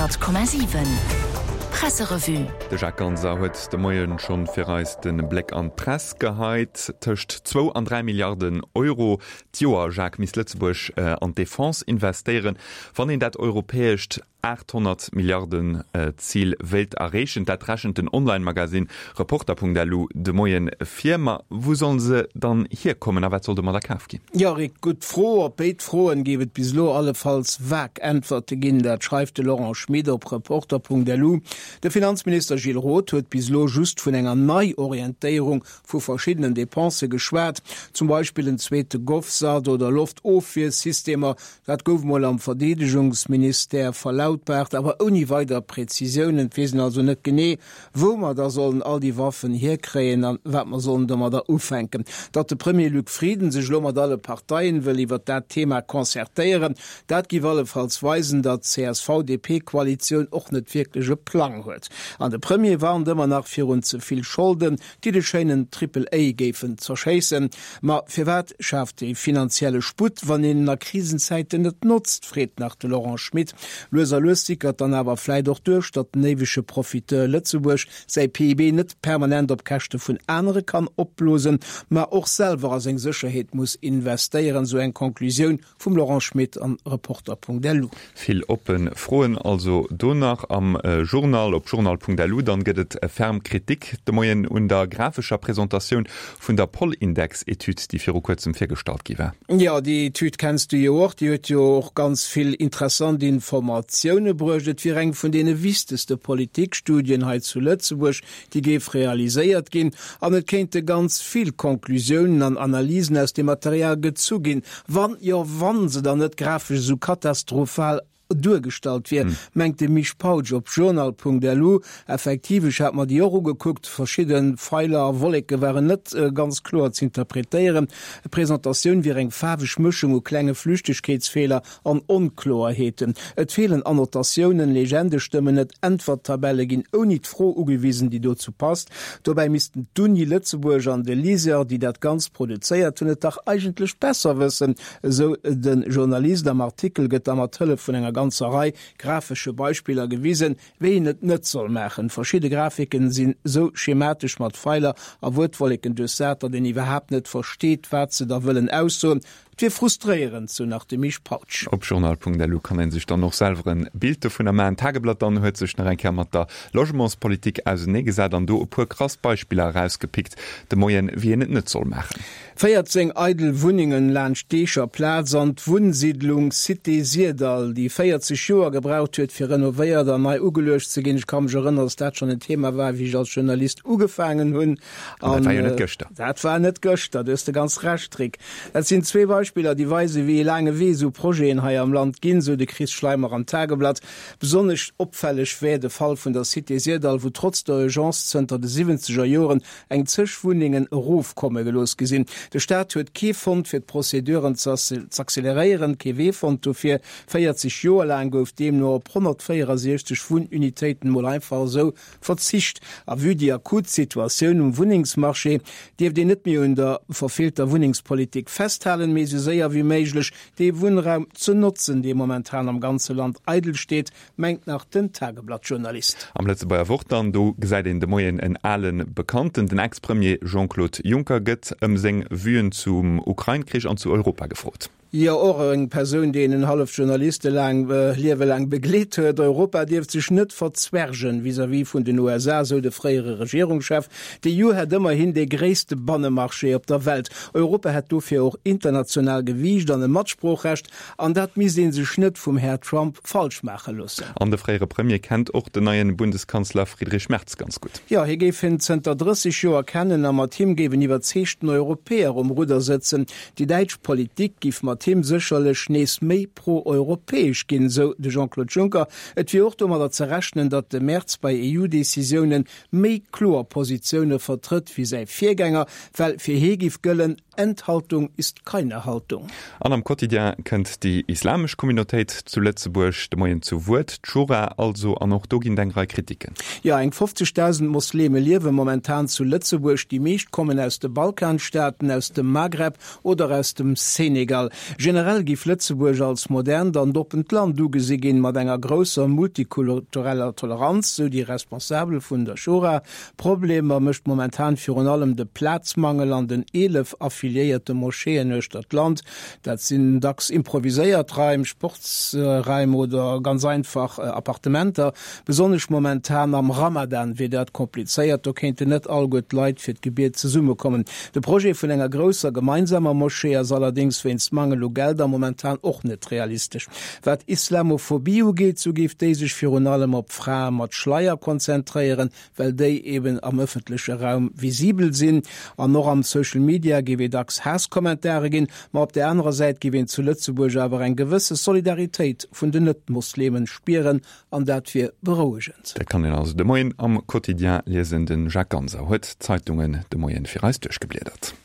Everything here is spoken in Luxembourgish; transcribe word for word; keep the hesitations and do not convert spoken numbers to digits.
hundert Komma sieben. Presserevu. De Jacques Ganser huet de Moien schon firreis den Blick an Press geheit, tëcht zwei an drei Milliarden Euro Joer Jacques Miss Lützeburg äh, an Defense investieren, wann en dat europäescht achthundert Milliarden äh, Ziel Welt errechen, dat raschen den Online-Magasin Reporter punkt d l de Moien Firma. Wo sollen se dann hier kommen, a wat soll de mal der Kaf gin? Ja, Rick, gut froh, beit frohen gewet bis lo allefalls weg Antworten gin, dat schreibt de Laurent Schmid op Reporter punkt d l. Der Finanzminister Gilles Roth huet bis lo just vun enger Neuorientierung vu verschiedenen Depense geschwert, zum Beispiel en zweete Goffsat oder Luftoffice-Systemer, dat gouf mal am Verdedigungsminister verlautbart, aber uni weiter Präzisionen wesen also net gené, wo man da sollen all die Waffen herkräen, an wat man sollen da da ufenken. Dat de Premier Luc Frieden sech lommer alle Parteien will iwwer dat Thema konzertieren, dat gi allefalls weisen, dat C S V D P-Koalition och net wirklichsche Plan huet. An de Premier waren immer nach vir uns zuviel Schulden, die de Scheinen Triple A gefen zerscheessen, ma fir wat schafft die finanzielle Sput, wann in der Krisenzeiten net nutzt, Fred nach de Laurent Schmidt. Loser Lustigert dann aber flei doch durch, dat nevische Profiteur Lützeburg sei P I B net permanent op Kächte vun andere kann oplosen, ma auch selber as eng Sicherheit muss investieren, so eng Konklusion vum Laurent Schmidt an Reporter punkt d l. Viel open frohen also donach am äh, Journal op Journal punkt d l, dann gëtt e ferm Kritik de Moien und der grafischer Präsentation vun der Poll-Index-Etude, die fir kurzem firstart giwer. Ja, die Etude kennst du ja auch, die huet ja auch ganz viel interessante Informationen bruget, wie eng von denen wichtigste Politikstudien halt zu Lützeburg, die gef realisiert gin, an et kennte ganz viel Konklusionen an Analysen aus dem Material gezugin, wann ja wann se dann net grafisch so katastrophal durchgestalt wird, hm. mengte mich Pouch op Journal punkt d l. Effektivisch hat man die Euro geguckt, verschiedene Pfeiler, Wollecke waren net äh, ganz klar zu interpretieren. Präsentation wie eng farbig Mischung und kleine Flüchtigkeitsfehler an Unklarheiten. Et fehlen Annotationen, Legendestimmen, net Antworttabelle gin auch nicht froh ugewiesen, die dazu passt. Dabei müssten Duni Lützeburg an de Liser, die dat ganz produziert, tun doch eigentlich besser wissen. So äh, den Journalist am Artikel get am Telefon enger ganze Reihe grafische Beispiele gewiesen, wie net net soll machen. Verschiedene Grafiken sind so schematisch mat Pfeiler, a wurwolligen Dossäter, den überhaupt net versteht, wat ze da willen aussuchen. Wir frustrieren zu nach dem Mischpouch. Op Journal punkt d l kann sich dann noch selber ein Bild von einem Tageblatt an hue sich nach der Logementspolitik aus ne gesagt an do pur krass Beispiele herausgepickt, de Moien wie net net soll machen. Feiertzing Eidel Wuningen Land Stecher Platz an Wohnsiedlung City Sierdal, die vierzig Joer gebraucht huet fir renovéiert der mei ugelöscht ze gin. Ich kann mich erinnern, dass dat schon ein Thema war, wie ich als Journalist ugefangen hun. Dat war ja net Göster. Dat war net Göster, das ist der ganz rechtrig. Dat sind zwei Beispiele, die weise wie lange wie so Projekten hier am Land gehen, so de Chris Schleimer am Tageblatt. Besonders opfällig wäre der Fall von der City Sierdal, wo trotz der Urgenzenter der siebziger Jahren eng Zischwohningen Ruf komme gelos gesinn. Der Staat huet Kefond fir d Prozeduren zu accelerieren, K W-Fond fir vierzig Joer lang gouf dem nur hundertvierundsechzig Wohnunitäten mal einfach so verzicht. A wie die Akutsituation um Wohnungsmarché, die den net mehr in der verfehlter Wohnungspolitik festhalen, me so sehr wie möglich den Wohnraum zu nutzen, der momentan am ganzen Land eitel steht, mengt nach den Tageblattjournalist. Am letzten Bayer Woche dann, du seid in de Moien en allen Bekannten, den Ex-Premier Jean-Claude Juncker gëtt um seng Wien zum Ukraine-Krieg und zu Europa gefragt. Ja, auch eng Person, die einen halb Journalisten lang äh, liewe lang begleet huet. Europa dirft sich net verzwergen vis-à-vis von den U S A, so de freiere Regierungschef. Die E U hat immerhin de gräste Bannemarché op der Welt. Europa hat dafür auch international gewicht an den Matspruchrecht, an dat mis den se Schnitt vom Herr Trump falsch machen lassen. An der freie Premier kennt auch den neuen Bundeskanzler Friedrich Merz ganz gut. Ja, hier gef hin dreißig Jahre kennen, am Team geben iwwer zechten Europäer um Ruder sitzen. Die deutsche Politik gif mat Team sicherlich nees méi pro-europäisch gin, so de Jean-Claude Juncker. Et wie auch immer dazu rechnen, dat de März bei E U-Decisionen méi klar Positionen vertritt wie sei Viergänger, weil fir Hegif göllen Enthaltung ist keine Haltung. An am Quotidien kennt die islamisch Communityit zu Lützeburg de Moien zu Wort, Jura also an noch dogin dengrei Kritiken. Ja, eng fünfzigtausend Muslime liewe momentan zu Lützeburg, die meist kommen aus den Balkanstaaten, aus dem Maghreb oder aus dem Senegal. Generell gif Lützeburg als modern dann doppelt Land dugesi gin mat enger grosser multikultureller Toleranz, so die Responsable vun der Jura. Probleme mischt momentan für an allem de Platzmangel an den elf affiliierte Moscheen aus dat Land. Dat sind dacks improviséiert Reim, Sportsreim oder ganz einfach äh, Appartementer. Besonders momentan am Ramadan wie dat kompliziert, da könnte net all gut Leid fir d Gebet zu Summe kommen. De Projekt vun enger grösser gemeinsamer Moschee ist allerdings wenns Mangel Gelder momentan auch net realistisch. Wat Islamophobie geht, so gift de sich für allem op Frauen mat Schleier konzentrieren, weil de eben am öffentlichen Raum visibel sind. An noch am Social Media gebe dax Hasskommentare gin, ma op der anderen Seite gewinnt zu Lützeburg aber ein gewisse Solidarität vun den Muslimen spieren, an dat wir beruhigend. Der kann den also de Moien am Quotidien lesen den Jacques Ganser huet Zeitungen de Moien fir Reis durchgeblädert.